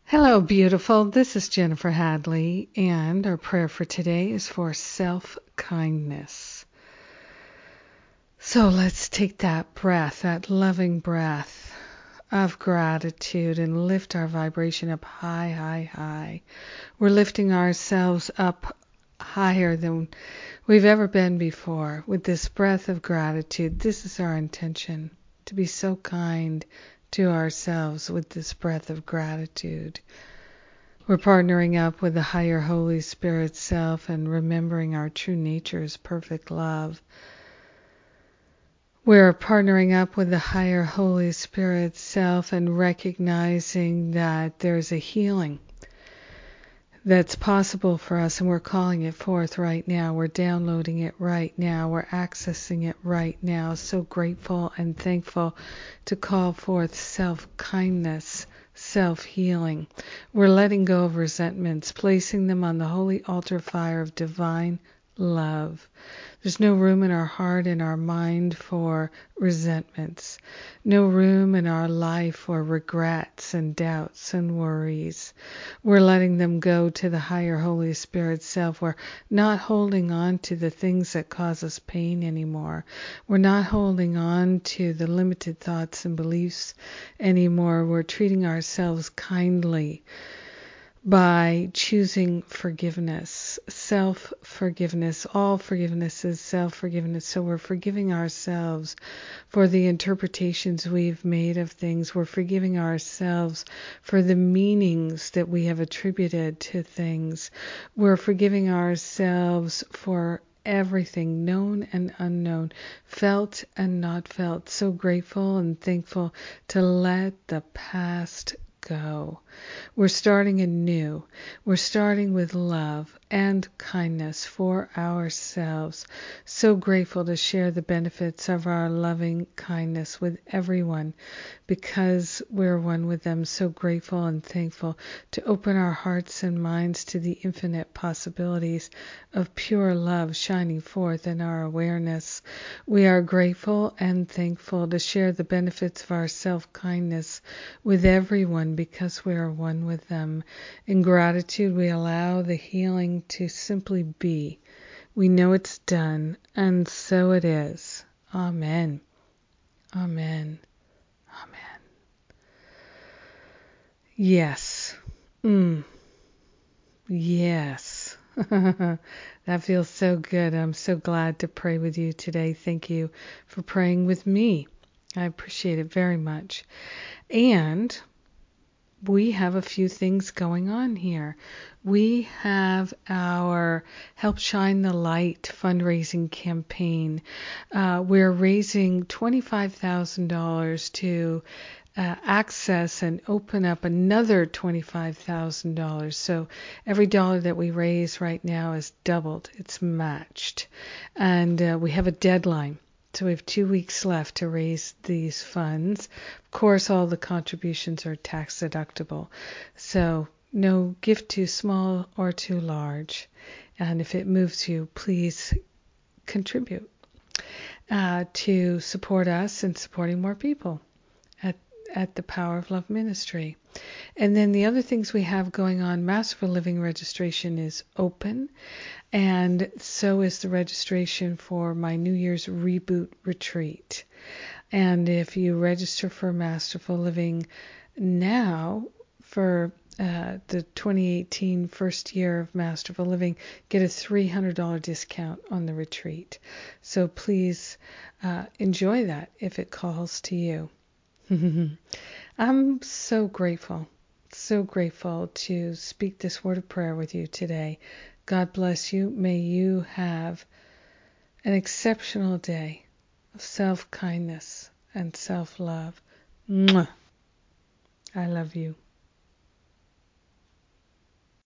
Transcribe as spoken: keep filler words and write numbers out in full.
Hello, beautiful. This is Jennifer Hadley, and our prayer for today is for self-kindness. So let's take that breath, that loving breath of gratitude, and lift our vibration up high, high, high. We're lifting ourselves up higher than we've ever been before with this breath of gratitude. This is our intention, to be so kind to ourselves with this breath of gratitude. We're partnering up with the higher Holy Spirit self and remembering our true nature is perfect love. We're partnering up with the higher Holy Spirit self and recognizing that there's a healing that's possible for us, and we're calling it forth right now. We're downloading it right now. We're accessing it right now. So grateful and thankful to call forth self-kindness, self-healing. We're letting go of resentments, placing them on the holy altar fire of divine love. There's no room in our heart and our mind for resentments. No room in our life for regrets and doubts and worries. We're letting them go to the higher Holy Spirit self. We're not holding on to the things that cause us pain anymore. We're not holding on to the limited thoughts and beliefs anymore. We're treating ourselves kindly by choosing forgiveness, self-forgiveness. All forgiveness is self-forgiveness. So we're forgiving ourselves for the interpretations we've made of things. We're forgiving ourselves for the meanings that we have attributed to things. We're forgiving ourselves for everything, known and unknown, felt and not felt. So grateful and thankful to let the past go. We're starting anew. We're starting with love and kindness for ourselves. So grateful to share the benefits of our loving kindness with everyone because we're one with them. So grateful and thankful to open our hearts and minds to the infinite possibilities of pure love shining forth in our awareness. We are grateful and thankful to share the benefits of our self-kindness with everyone because we are one with them. In gratitude, we allow the healing to simply be. We know it's done, and so it is. Amen. Amen. Amen. Yes. Mm. Yes. That feels so good. I'm so glad to pray with you today. Thank you for praying with me. I appreciate it very much. And we have a few things going on here. We have our Help Shine the Light fundraising campaign. Uh, we're raising twenty-five thousand dollars to uh, access and open up another twenty-five thousand dollars. So every dollar that we raise right now is doubled. It's matched. And uh, we have a deadline. So we have two weeks left to raise these funds. Of course, all the contributions are tax deductible. So no gift too small or too large. And if it moves you, please contribute uh, to support us and supporting more people at, at the Power of Love Ministry. And then the other things we have going on, Masterful Living registration is open. And so is the registration for my New Year's Reboot Retreat. And if you register for Masterful Living now for uh, the twenty eighteen first year of Masterful Living, get a three hundred dollars discount on the retreat. So please uh, enjoy that if it calls to you. I'm so grateful, so grateful to speak this word of prayer with you today. God bless you. May you have an exceptional day of self-kindness and self-love. Mwah. I love you.